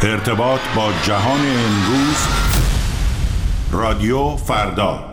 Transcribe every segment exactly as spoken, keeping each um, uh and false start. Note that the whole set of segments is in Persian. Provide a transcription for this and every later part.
ارتباط با جهان امروز، رادیو فردا.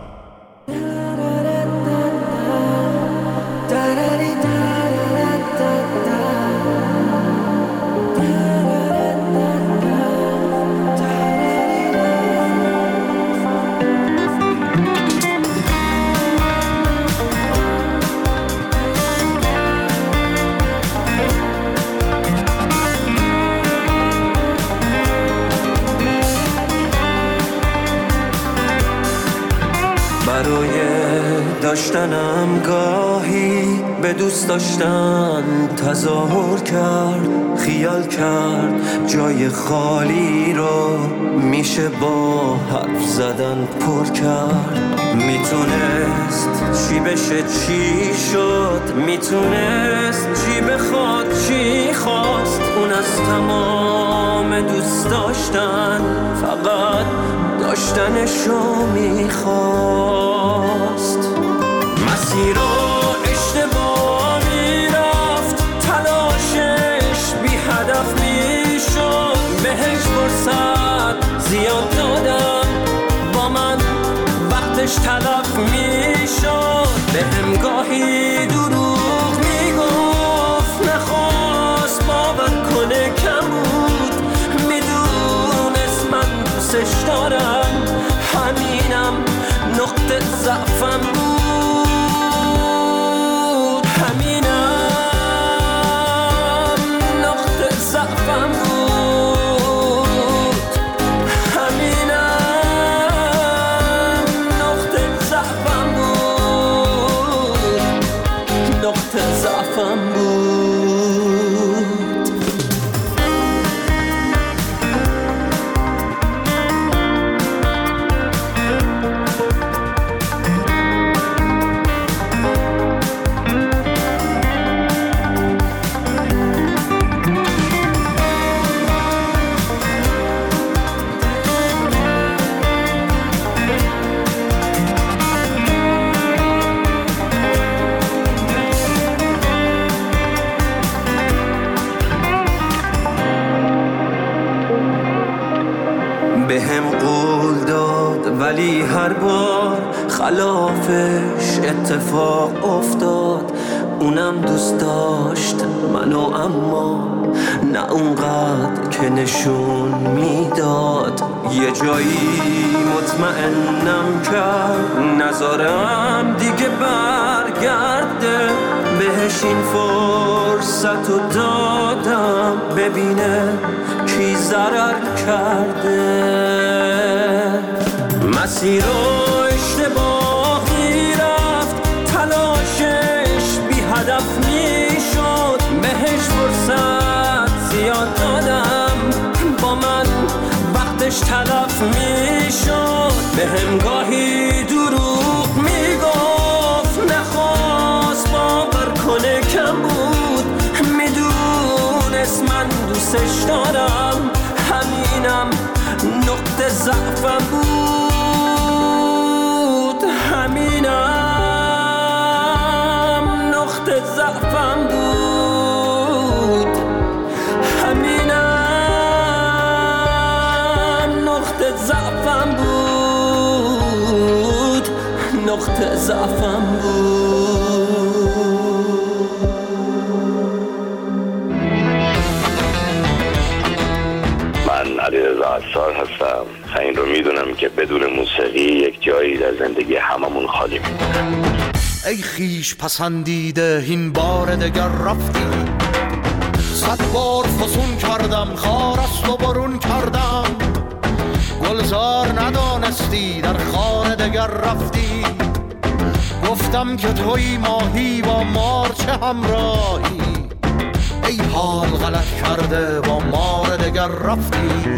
برای داشتنم گاهی به دوست داشتن تظاهر کرد، خیال کرد جای خالی رو میشه با حرف زدن پر کرد. میتونست چی بشه چی شد، میتونست چی بخواد چی خواست. اون از تمام دوست داشتن فقط داشتنشو میخواست. مسیر رو اشتباه میرفت، تلاشش بی هدف میشد. بهش فرصت زیاد دادم، با من وقتش تلف میشد. به هم گاهی دروغ میگفت، نخواست باور کنه کم بود. میدونست من دوستش دارم، همینم نقطه ضعفم بود. همینم نقطه ضعفم بود. همینم نقطه ضعفم بود. نقطه ضعفم بود. بهم قول داد ولی هر بار خلافش اتفاق افتاد. اونم دوست داشت منو، اما نه اونقدر که نشون میداد. یه جایی مطمئنم کرد نذارم دیگه برگرده. بهش این فرصت رو دادم ببینه کی ضرر کرده. مسیر رو اشتباهی رفت، تلاشش بی هدف میشد. بهش فرصت زیاد دادم، با من وقتش تلف میشد. به هم گاهی دروغ میگفت، نخواست باور کنه کم بود. میدونست من دوستش دارم، همینم نقطه ضعفم بود. همینم نقطه ضعفم بود. همینم نقطه ضعفم بود. نقطه ضعفم بود. من علیرضا عصار هستم. این رو میدونم که بدون موسیقی یک جایی در زندگی هممون خالی میمونه. ای خیش پسندیده این بار دگر رفتی، صد بار فسون کردم خارست و برون کردم. گلزار ندانستی در خانه دگر رفتی. گفتم که توی ماهی با مار چه همراهی. ای حال غلط کرده با مار دگر رفتی.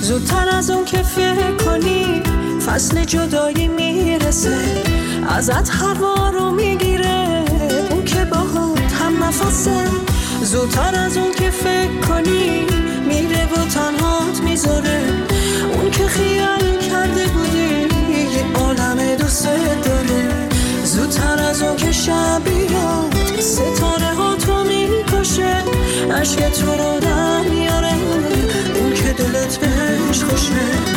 زودتر از اون که فکر کنی فصل جدایی میرسه، ازت هوا رو میگیره اون که باهات هم نفسه. زودتر از اون که فکر کنی میره و تنهات میذاره، اون که خیال کرده بودی یه عالم دوست داره. زودتر از اون که شب بیاد ستاره ها تو میکشه، عشق تو رو در میاره اون که دلت بهش خوشه.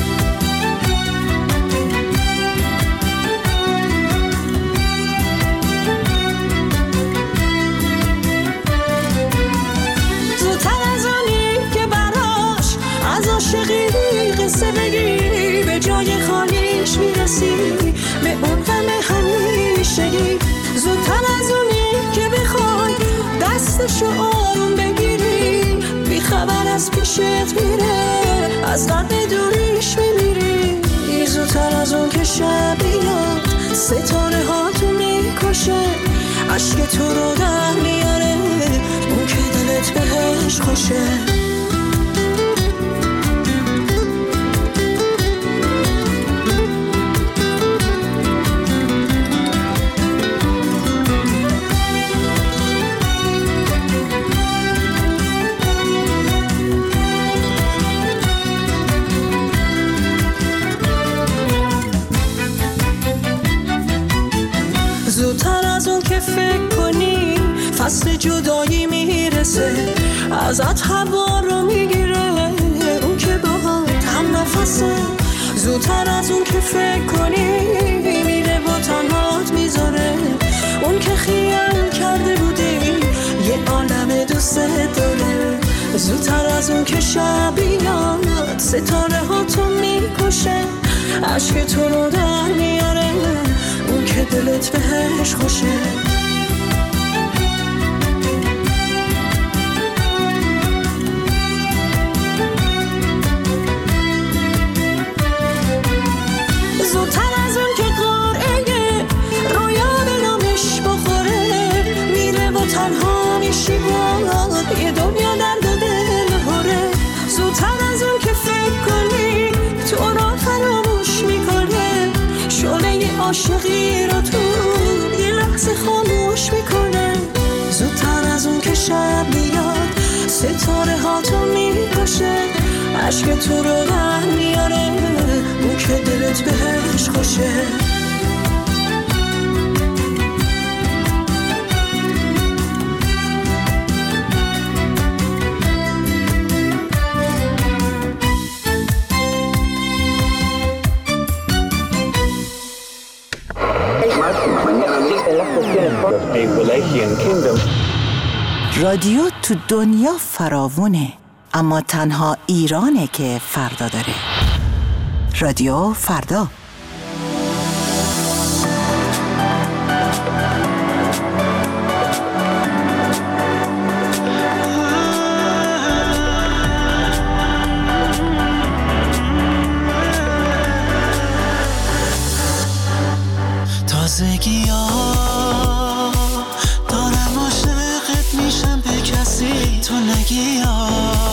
عاشقی قصه بگی به جای خالیش میرسی، به اون غم همیشگی. زودتر از اونی که بخوای دستشو آروم بگیری، بی خبر از پیشت میره از درد دوریش میمیری. زودتر از اون که شب بیاد ستاره ها تو میکشه، عشق تو رو در میاره اون که دلت بهش خوشه. زودتر از اون که فکر کنی فصل جدایی میرسه، ازت هوا رو میگیره اون که باهات هم نفسه. زودتر از اون که فکر کنی میره و تنهات میذاره، اون که خیال کرده بودی یه عالم دوست داره. زودتر از اون که شب بیاد ستاره ها تو میکشه، عشق تو رو در میاره اون که دلت بهش خوشه. زودتر از اون که قرعه رویا به نامش بخوره، میره و تنها میشی و یه دنیا درد و دل هره. زودتر از اون که فکر کنی تو رو فراموش میکنه، شعله عاشقی رو تو یه لحظه خاموش میکنه. زودتر از اون که شب بیاد ستاره ها تو میکشه، عشق تو رو در میاره اون که دلت بهش خوشه. رادیو تو دنیا فراوونه، اما تنها ایرانه که فردا داره. رادیو فردا. تازگی ها دارم عاشقت میشم به کسی تو نگی ها،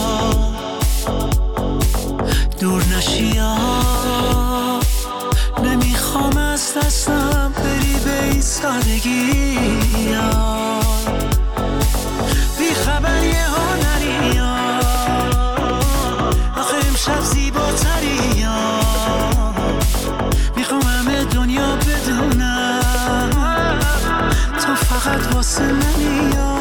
دور نشی ها، نمیخوام از دستم بری به این سادگی ها، بی خبر یه ها نری ها، آخه امشب زیباتری ها، میخوام همه دنیا بدونم تو فقط واسه منی ها.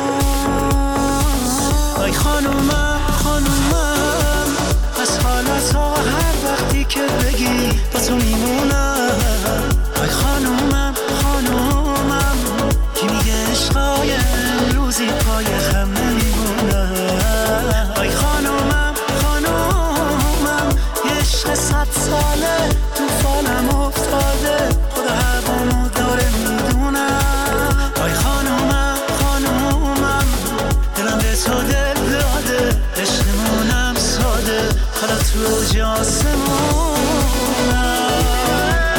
ای خانومم خانومم از حالت ها هر وقتی که بگی با تو میمونم. ای خانومم خانومم کی میگه عشقای امروزی پای خم نمیمونم. ای خانومم خانومم یه عشق صد ساله تو فالم افتاده، خدا هوامو داره میدونم. ای خانومم خانومم دلم به تو دل داده، عشقمونم ساده حالا تو اوج آسمونم.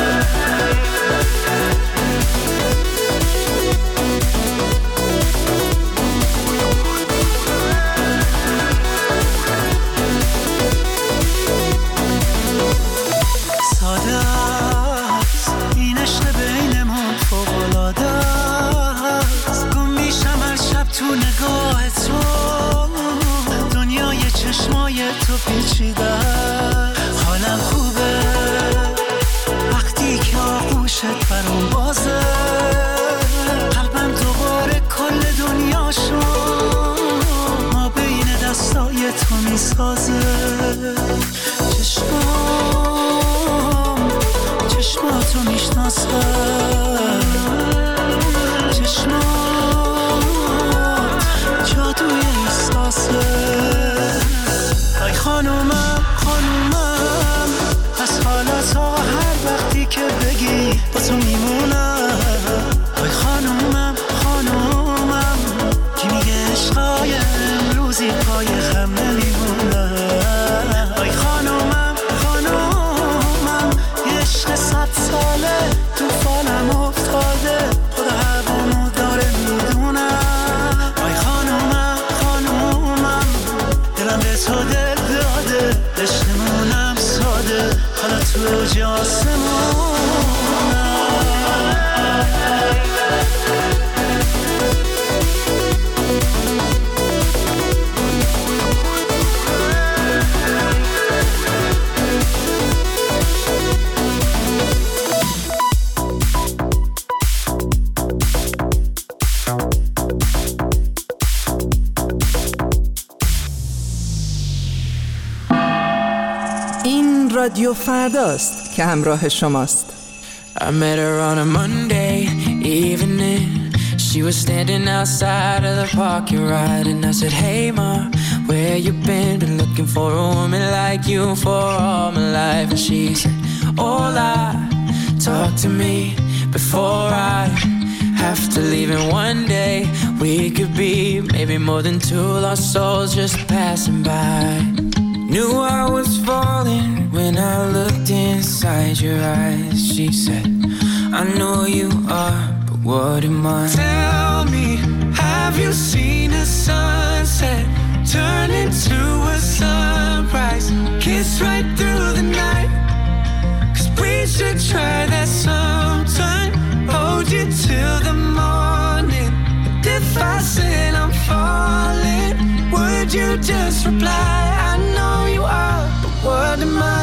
و پیچیدم. حالم خوبه وقتی که آغوشت برام بازه، قلبم دوباره کل دنیا شد، ما بین دستای تو میسازه. چشمام چشماتو میشناسم، چشمات جادوی احساسه. ای خانومم خانومم، از حالا تا هر وقتی که بگی با تو میمونم. ای خانومم خانومم، کی میگه عشقای امروزی پای خم نمیمونم. ای خانومم خانومم، یه عشق صد ساله تو فالم افتاده، خدا هوامو داره میدونم. ای خانومم خانومم، دلم به تو دل داده، عشقمونم ساده، حالا تو اوج آسمونم. این رادیو فرداست که همراه شماست. I met her on a Monday evening. She was standing outside of the parking lot, and I said, hey ma, where you been? Been looking for a woman like you for all my life. And she said, hola, talk to me before I have to leave. And one day we could be maybe more than two lost souls just passing by. Knew I was falling when I looked inside your eyes. She said, I know you are, but what am I? Tell me, have you seen a sunset turn into a sunrise? Kiss right through the night, 'cause we should try that sometime. Hold you till the morning. But if I said I'm falling, would you just reply? I know you are, but what am I?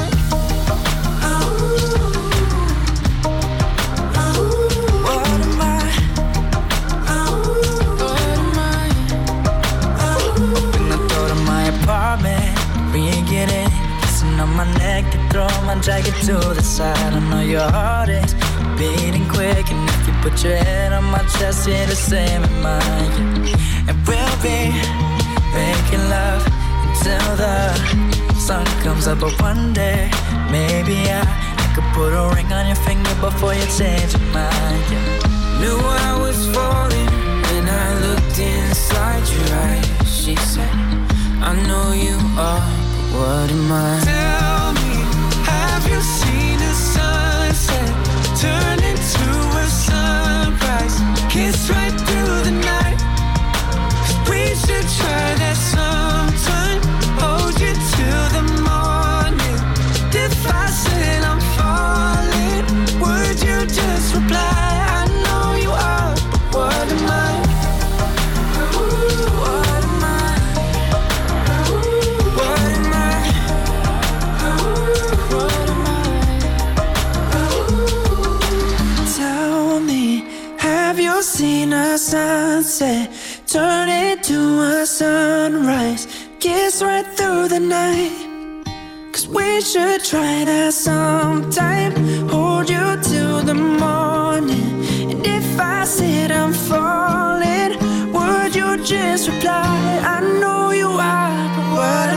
What am I? What am I? When I go to my apartment, we ain't get in, kissing on my neck and throw my jacket to the side. I know your heart is beating quick, and if you put your head on my chest, you're the same as mine. And we'll be making love until the sun comes up. But one day, maybe I, I could put a ring on your finger before you change your mind. Yeah. Knew I was falling when I looked inside your eyes. She said, I know you are, but what am I? Tell me, have you seen a sunset turn into a sunrise? Kiss right through the night, 'cause we should try that sometime. Hold you till the morning. If I said I'm falling, would you just reply? I know you are, but what am I? What am I? What am I? What am I? Tell me, have you seen a sunset turn into a sunrise? Kiss right through the night, 'cause we should try that sometime. Hold you till the morning. And if I said I'm falling, would you just reply? I know you are, but what